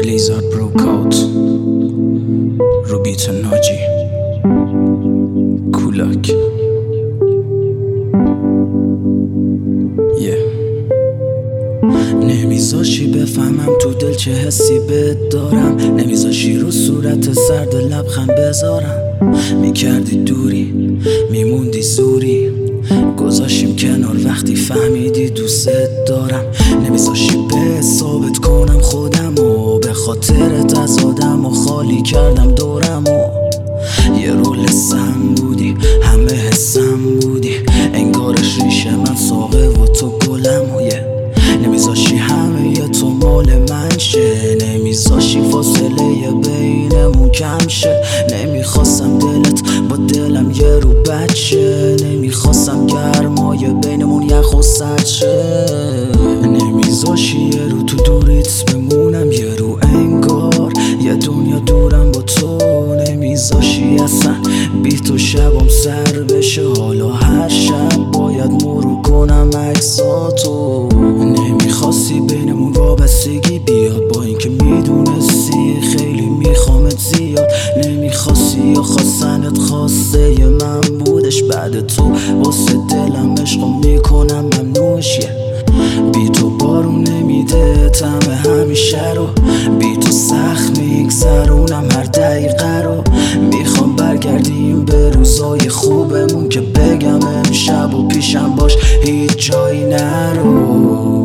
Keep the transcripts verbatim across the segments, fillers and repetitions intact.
Blizzard broke out رو بیت ناجی کولاک yeah. نمیذاشی بفهمم تو دل چه حسی بهت دارم، نمیذاشی رو صورت سرد لبخند بذارم. میکردی دوری میموندی زوری، گذاشیم کنار وقتی فهمیدی دوست دارم. نمیذاشی به ثابت کنم خودم و به خاطرت از آدم و خالی کردم دورم و یه رول سم بودی همه حسم بودی، انگارش ریشه من ساقه و تو گلم و یه نمیذاشی همه ی تو مال من شه، نمیذاشی فاصله بینمون کم شه. نمیخواستم دلت با دلم یه رو بچه، نمیخواستم گرمای بینمون یخ و سرد شه. نمیذاشی یه رو تو دوریت بمونم، یه رو انگار یه دنیا دورم با تو. نمیذاشی اصلا بی تو شبم سر بشه، حالا هر شب باید مرور کنم عکساتو. نمیخواستی بینمون وابستگی بیاد با اینکه میدونستی خیلی میخوامت زیاد. نمیخواستی یا خواستنت خواسته ی من بودش، بعد تو واسه دلم عشقو میکنم ممنوعش. بی تو بارون نمیده طعم همیشه رو، بی تو سخت میگذرونم هر دقیقه رو. میخوام برگردیم به روزای خوبمون که بگم امشب و پیشم باش هیچ جایی نرو.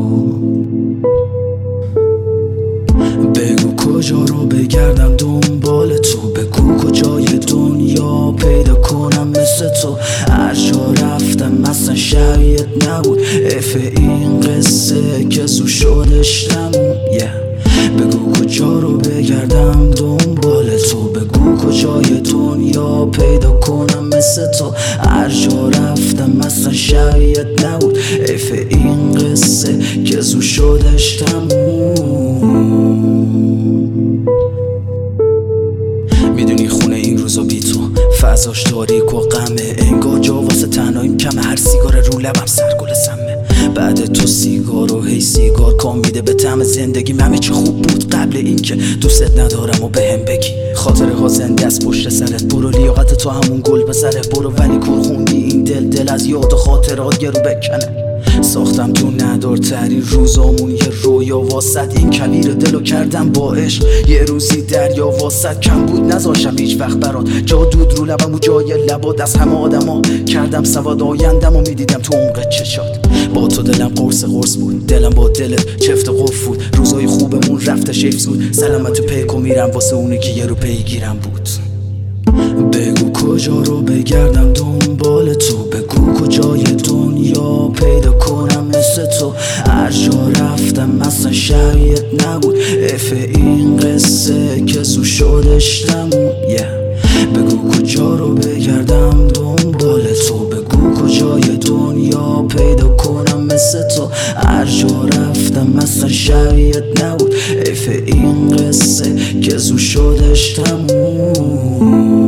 بگو کجا رو بگردم دنبال تو، بگو کجای دنیا پیدا کنم مثل تو. هر جا رفتم مثلا شاید نبود اف این قصه که زو شدش تموم yeah. بگو کجا رو بگردم دنبال تو، بگو کجای دنیا پیدا کنم مثل تو. هر جا رفتم مثلا شاید نبود اف این قصه که زو شدش تموم. میدونی خونه این روزا بی تو فضاش تاریک و غمه، انگار جا واسه تنهاییم کمه. هر سیگار رو لبم سرگل سمه، بعد تو سیگار و هی سیگار کام میده به طعم زندگی. همه چی خوب بود قبل اینکه دوست ندارم و بهم بگی. خاطره ها زنده از پشت سرت، برو لیاقت تو همون گل به سرت برو، ولی کور خوندی این دل دل از یاد و خاطرات گرو بکنه. ساختم تو ندارترین روزامون یه رویا واسط، این کویر دلو کردم با عشق یه روزی دریا واسط. کم بود نذاشم هیچ وقت برات جا دود رو لبم و جای لبات. از همه آدما کردم سواد آیندم و میدیدم تو عمق چشات. با تو دلم قرص قرص بود، دلم با دلت چفت قف بود. روزای خوبمون رفته شیف زود، سلامت تو پیکو میرم واسه اونی که یه رو پیگیرم بود. بگو کجا رو بگردم دنبال تو، بگو کجای دنیا پیدا کنم مثل تو. هر جا رفتم مثلا شاید نبود اف این قصه که زو شدش تموم yeah. بگو کجا رو بگردم دنبال تو، بگو کجای دنیا پیدا کنم مثل تو. هر جا رفتم مثلا شاید نبود اف این قصه که زو شدش تموم.